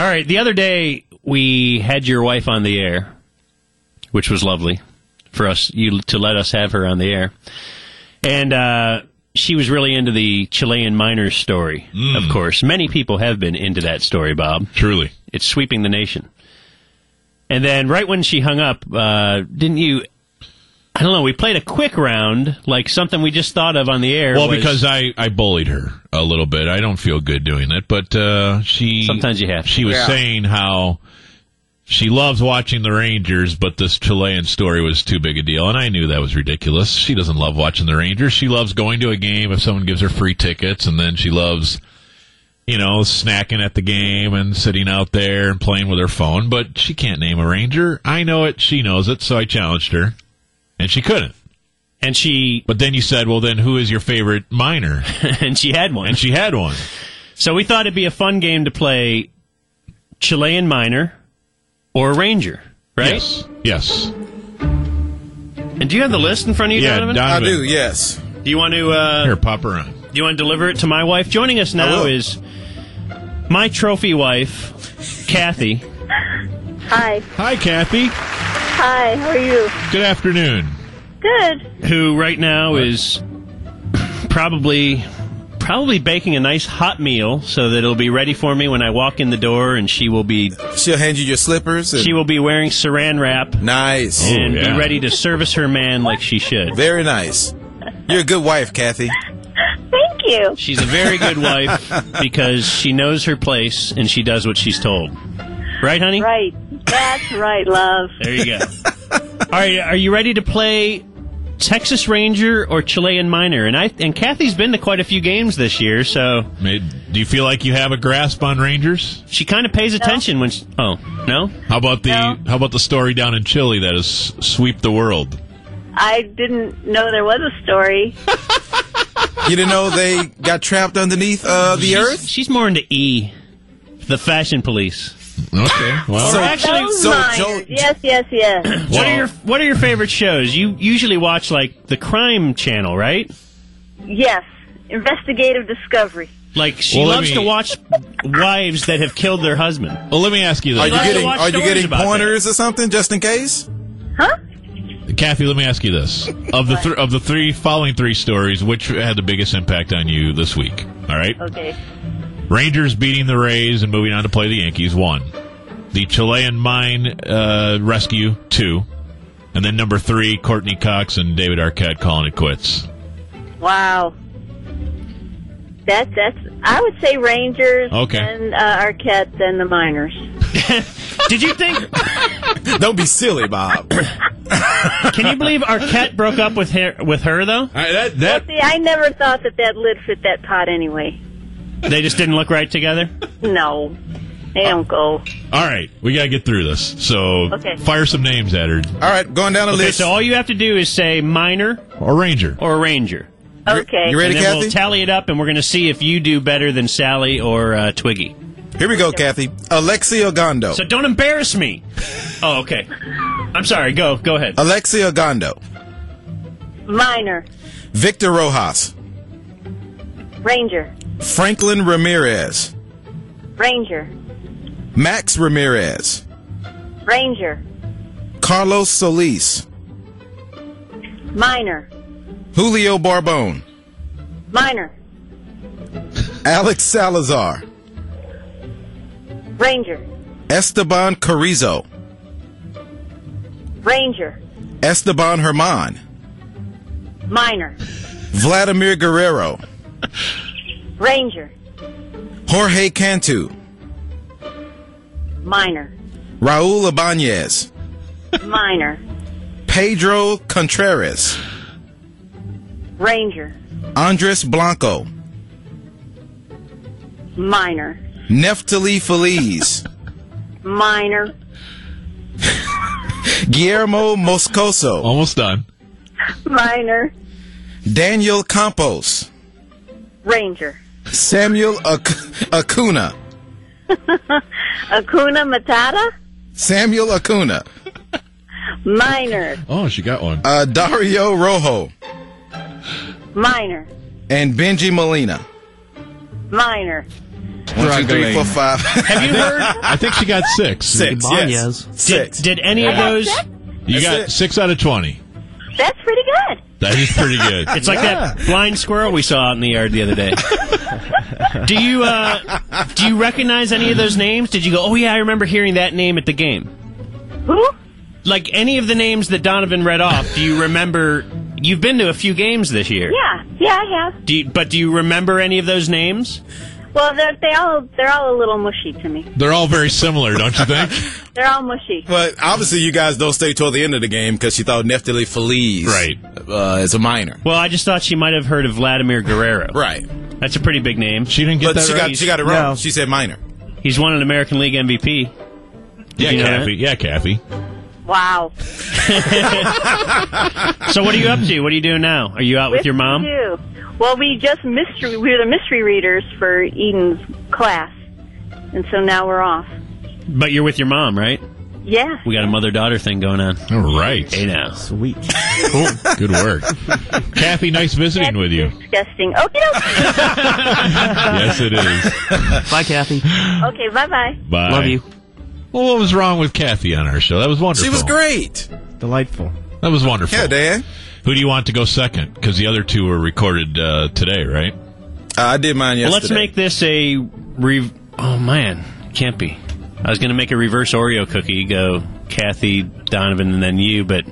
All right, the other day we had your wife on the air, which was lovely for us to let us have her on the air. And she was really into the Chilean miners story, of course. Many people have been into that story, Bob. Truly. It's sweeping the nation. And then right when she hung up, didn't you... I don't know, we played a quick round, like something we just thought of on the air. Well, because I bullied her a little bit. I don't feel good doing it, but she... Sometimes you have to. She was saying how she loves watching the Rangers, but this Chilean story was too big a deal, and I knew that was ridiculous. She doesn't love watching the Rangers. She loves going to a game if someone gives her free tickets, and then she loves, snacking at the game and sitting out there and playing with her phone, but she can't name a Ranger. I know it, she knows it, so I challenged her. And she couldn't. But then you said, well, then who is your favorite miner? And she had one. So we thought it'd be a fun game to play Chilean miner or Ranger, right? Yes. And do you have the list in front of you, Donovan? I do, yes. Do you want to... Here, pop her on. Do you want to deliver it to my wife? Joining us now is my trophy wife, Kathy. Hi. Hi, Kathy. Hi, how are you? Good afternoon. Good. Who right now is probably baking a nice hot meal so that it'll be ready for me when I walk in the door, and she'll hand you your slippers. She will be wearing saran wrap. Nice. And be ready to service her man like she should. Very nice. You're a good wife, Kathy. Thank you. She's a very good wife because she knows her place and she does what she's told. Right, honey? Right. That's right, love. There you go. All right, are you ready to play Texas Ranger or Chilean miner? And Kathy's been to quite a few games this year, so... Do you feel like you have a grasp on Rangers? She kind of pays attention when she... Oh, no? How about the story down in Chile that has swept the world? I didn't know there was a story. You didn't know they got trapped underneath the earth? She's more into E, the fashion police. Okay, well... Yes. What are your favorite shows? You usually watch, like, the Crime Channel, right? Yes. Investigative Discovery. Like, she loves to watch wives that have killed their husband. Well, let me ask you this. Are you getting pointers or something, just in case? Huh? Kathy, let me ask you this. Of the following three stories, which had the biggest impact on you this week? All right? Okay. Rangers beating the Rays and moving on to play the Yankees, 1. The Chilean mine rescue, 2. And then number 3, Courtney Cox and David Arquette calling it quits. Wow. That's I would say Rangers and Arquette and the Miners. Did you think... Don't be silly, Bob. Can you believe Arquette broke up with her though? See, I never thought that lid fit that pot anyway. They just didn't look right together? No. They don't go. All right. We got to get through this. So fire some names at her. All right. Going down the list. So all you have to do is say miner. Or Ranger. Or Ranger. Okay. You ready, and then Kathy? We'll tally it up, and we're going to see if you do better than Sally or Twiggy. Here we go, Kathy. Alexia Gondo. So don't embarrass me. Oh, okay. I'm sorry. Go ahead. Alexia Gondo. Miner. Victor Rojas. Ranger. Franklin Ramirez. Ranger. Max Ramirez. Ranger. Carlos Solis. Miner. Julio Barbone. Miner. Alex Salazar. Ranger. Esteban Carrizo. Ranger. Esteban Herman. Miner. Vladimir Guerrero. Ranger. Jorge Cantu. Miner. Raul Ibanez. Miner. Pedro Contreras. Ranger. Andres Blanco. Miner. Neftali Feliz. Miner. Guillermo Moscoso. Almost done. Miner. Daniel Campos. Ranger. Samuel Acuna. Acuna Matata. Samuel Acuna. Miner. Oh, she got one. Dario Rojo. Miner. And Benji Molina. Miner. 1, 2, 3, 4, 5. Have you heard? I think she got 6. 6. Yes. 6. Did any of those? You That's got it. 6 out of 20. That's pretty good. That is pretty good. It's like that blind squirrel we saw out in the yard the other day. Do you recognize any of those names? Did you go, oh yeah, I remember hearing that name at the game? Who? Like any of the names that Donovan read off, do you remember? You've been to a few games this year. Yeah, I have. Do you remember any of those names? Well, they're all a little mushy to me. They're all very similar, don't you think? They're all mushy. But obviously, you guys don't stay toward the end of the game because she thought Neftali Feliz is a minor. Well, I just thought she might have heard of Vladimir Guerrero. Right. That's a pretty big name. She didn't get But that she right. got it wrong. No. She said minor. He's won an American League MVP. Yeah, you know Kathy. Yeah, Kathy. Wow. So what are you up to? What are you doing now? Are you out with your mom? Too. Well, we were the mystery readers for Eden's class, and so now we're off. But you're with your mom, right? Yeah. We got a mother-daughter thing going on. All right. Hey now. Sweet. Cool. Good work. Kathy, nice visiting with you. Disgusting. Okay. Yes, it is. Bye, Kathy. Okay. Bye. Bye. Love you. Well, what was wrong with Kathy on our show? That was wonderful. She was great. Delightful. That was wonderful. Yeah, Dan. Who do you want to go second? Because the other two were recorded today, right? I did mine yesterday. Well, let's make this a... oh, man. Can't be. I was going to make a reverse Oreo cookie. Go Kathy, Donovan, and then you, but...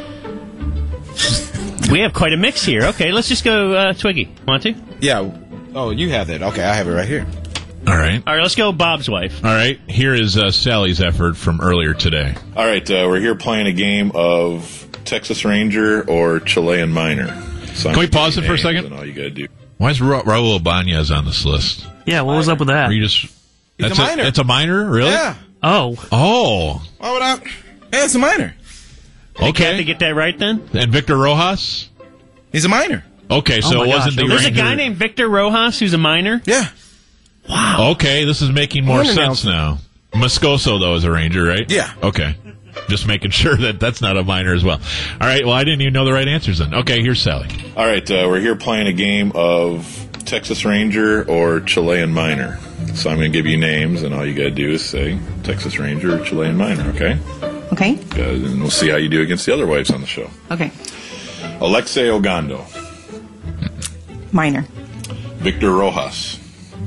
we have quite a mix here. Okay, let's just go Twiggy. Want to? Yeah. Oh, you have that. Okay, I have it right here. All right. All right, let's go Bob's wife. All right. Here is Sally's effort from earlier today. All right, we're here playing a game of Texas Ranger or Chilean Minor. So Can we pause it for a second? And all you got to do. Why is Raul Ibanez on this list? Yeah, what was up with that? Are you just... He's a minor. That's a minor? Really? Yeah. Oh. Oh. Why would I? Yeah, it's a minor. Kathy, Okay. get that right then? And Victor Rojas? He's a minor. Okay, so my it wasn't gosh, the There's a Ranger. guy named Victor Rojas who's a minor? Yeah. Okay, this is making more And an sense now. Moscoso, though, is a Ranger, right? Yeah. Okay. Just making sure that that's not a minor as well. All right, well, I didn't even know the right answers then. Okay, here's Sally. All right, we're here playing a game of Texas Ranger or Chilean Minor. So I'm going to give you names, and all you got to do is say Texas Ranger or Chilean Minor, okay? Okay. And we'll see how you do against the other wives on the show. Okay. Alexei Ogando, Minor. Victor Rojas,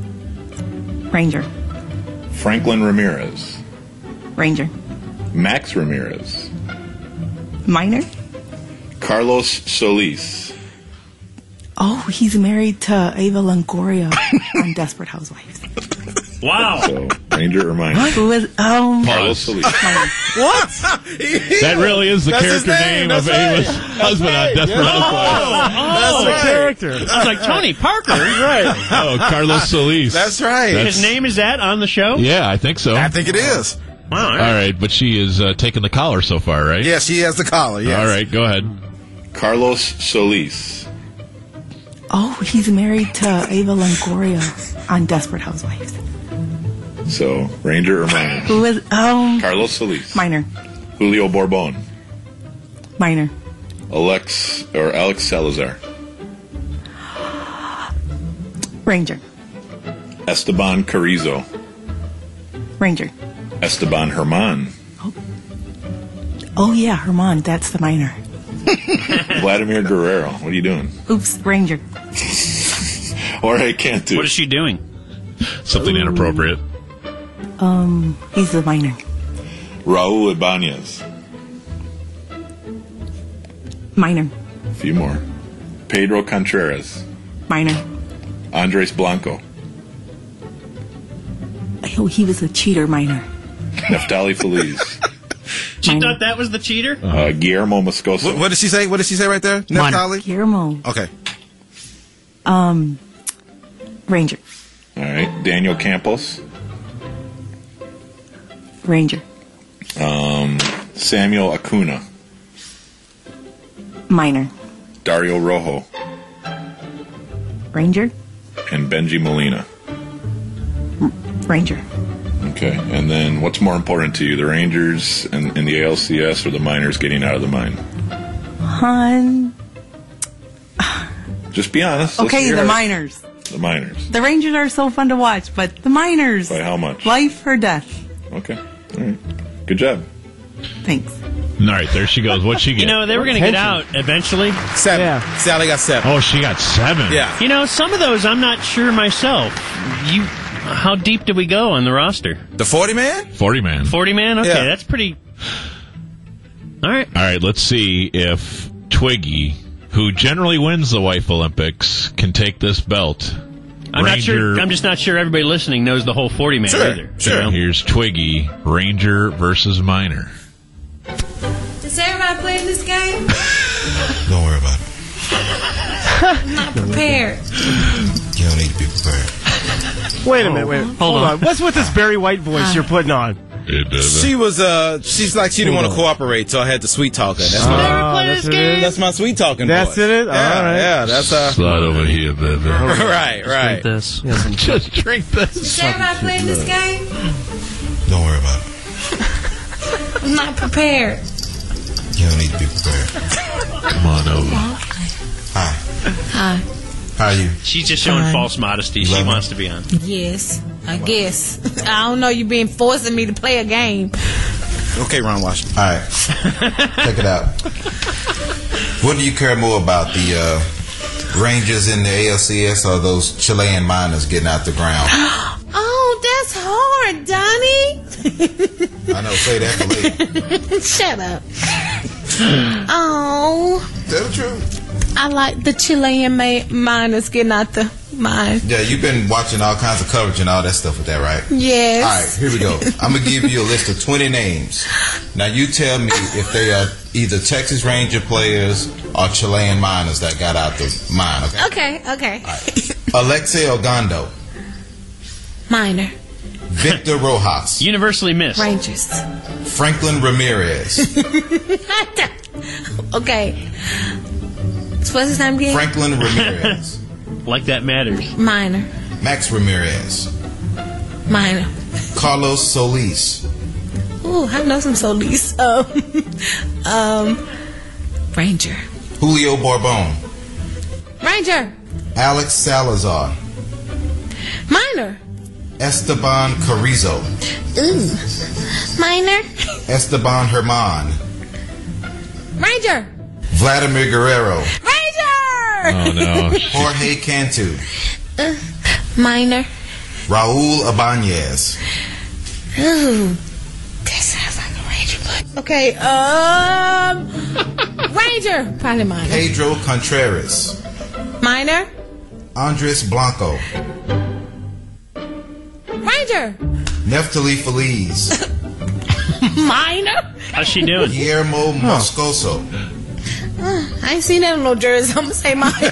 Ranger. Franklin Ramirez, Ranger. Max Ramirez, Minor. Carlos Solis, Oh, he's married to Ava Longoria on Desperate Housewives. Wow. so Ranger or Minor? Who is Carlos Pause. Solis. Minor. What? That really is the That's his character name. name of That's Ava's right. husband on Desperate Housewives. That's right. Character. I was like, Tony Parker. Right. Oh, Carlos Solis. That's right. His name is that on the show? Yeah, I think so. I think it is. Wow. All All right. right, but she is taking the collar so far, right? Yeah, she has the collar. Yes. All right, go ahead. Carlos Solis, Oh, he's married to Ava Longoria on Desperate Housewives. so Ranger or Minor? Who is Carlos Solis, Minor. Julio Borbon, Minor. Alex Salazar, Ranger. Esteban Carrizo, Ranger. Esteban Herman, Oh yeah, Herman. That's the minor. Vladimir Guerrero. What are you doing? Oops, Ranger. Jorge Cantu, What is she doing? Something inappropriate. He's the minor. Raul Ibanez, Minor. a few more, Pedro Contreras, Minor. Andres Blanco, Oh, he was a cheater. Minor. Neftali Feliz, She Minor. thought that was the cheater? Guillermo Moscoso, What did she say? What did she say right there? Minor. Neftali? Guillermo. Okay. Ranger. all right, Daniel Campos, Ranger. Samuel Acuna, Minor. Dario Rojo, Ranger. and Benji Molina. Ranger. Okay, and then what's more important to you, the Rangers and the ALCS or the Miners getting out of the mine? Hun. Just be honest. Let's Okay, hear the it. minors. The Miners. The Rangers are so fun to watch, but the Miners. By how much? Life or death. Okay. All right. Good job. Thanks. All right, there she goes. What'd she get? You know, they were going to get out eventually. 7. Yeah. Sally got 7. Oh, she got 7. Yeah. You know, some of those I'm not sure myself. How deep do we go on the roster? The 40-man? 40-man. 40-man? Okay, Yeah. that's pretty... All right. All right, let's see if Twiggy, who generally wins the Wife Olympics, can take this belt. I'm not sure. I'm just not sure everybody listening knows the whole 40-man Sure, either. sure. You know? Here's Twiggy, Ranger versus Minor. Does everybody play in this game? Don't worry about it. I'm not prepared. You don't need to be prepared. Wait a minute. Hold on. What's with this Barry White voice you're putting on? She was, she's like, she didn't want to cooperate, so I had to sweet talk her. That's that's my sweet talking That's voice. it? Yeah, All right. yeah, that's, Slide over here, baby. right. This. Just drink this. Does everybody play in this game? Don't worry about it. I'm not prepared. You don't need to be prepared. Come on over. Hi. How are you? She's just showing false modesty. She wants to be on. Yes, I guess. I don't know. You've been forcing me to play a game. Okay, Ron Washington. All right. Check it out. What do you care more about, the Rangers in the ALCS or those Chilean Miners getting out the ground? Oh, that's hard, Donnie. I know. Say that for later. Shut up. Oh, Tell the truth. I like the Chilean miners getting out the mine. Yeah, you've been watching all kinds of coverage and all that stuff with that, right? Yes. All right, here we go. I'm going to give you a list of 20 names. Now, you tell me if they are either Texas Ranger players or Chilean miners that got out the mine, okay? Okay. All right. Alexei Ogando. Minor. Victor Rojas. Universally missed. Rangers. Franklin Ramirez. Okay. What's his name again? Franklin Ramirez. Like that matters. Minor. Max Ramirez. Minor. Carlos Solis. Ooh, I know some Solis. Ranger. Julio Bourbon. Ranger. Alex Salazar. Minor. Esteban Carrizo. Ooh. Minor. Esteban Herman. Ranger. Vladimir Guerrero. Ranger. Oh, no. Jorge Cantu. Minor. Raul Ibanez. Ooh. That sounds like a Ranger, but okay. Ranger. Probably minor. Pedro Contreras. Minor. Andres Blanco. Ranger. Neftali Feliz. Minor. How's she doing? Guillermo Moscoso. I ain't seen that on no jersey. I'm gonna say minor.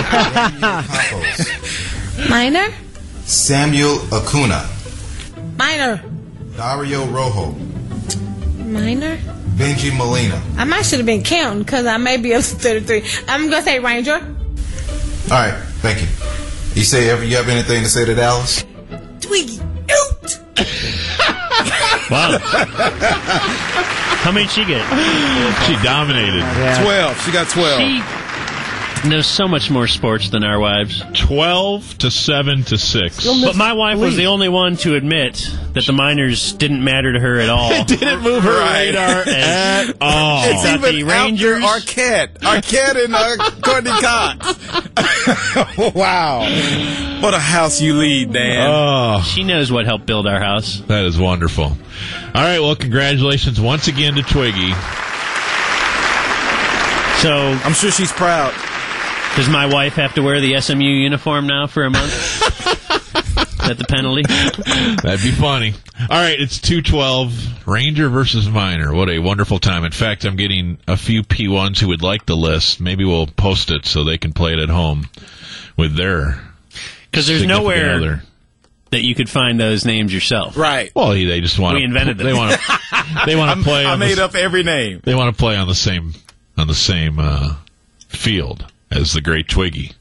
Campos. Minor. Samuel Acuna. Minor. Dario Rojo. Minor. Benji Molina. I might should have been counting because I may be up to 33. I'm gonna say Ranger. All right, thank you. You have anything to say to Dallas? Twiggy. Out. Wow. How many did she get? She dominated. 12. She got 12. She knows so much more sports than our wives. 12 to 7 to 6. But my wife was the only one to admit that the Miners didn't matter to her at all. It didn't move her radar at all. It's Thought even the Rangers. Arquette and Courtney Cox. Wow. What a house you lead, Dan. Oh, She knows what helped build our house. that is wonderful. All right, well, congratulations once again to Twiggy. So, I'm sure she's proud. does my wife have to wear the SMU uniform now for a month? Is that the penalty? That'd be funny. All right, it's 2:12. Ranger versus Minor. What a wonderful time. In fact, I'm getting a few P1s who would like the list. Maybe we'll post it so they can play it at home with their Because there's significant nowhere other. that you could find those names yourself. Right. Well, they just want We invented them. They want to play. I made up every name. They want to play on the same field as the great Twiggy.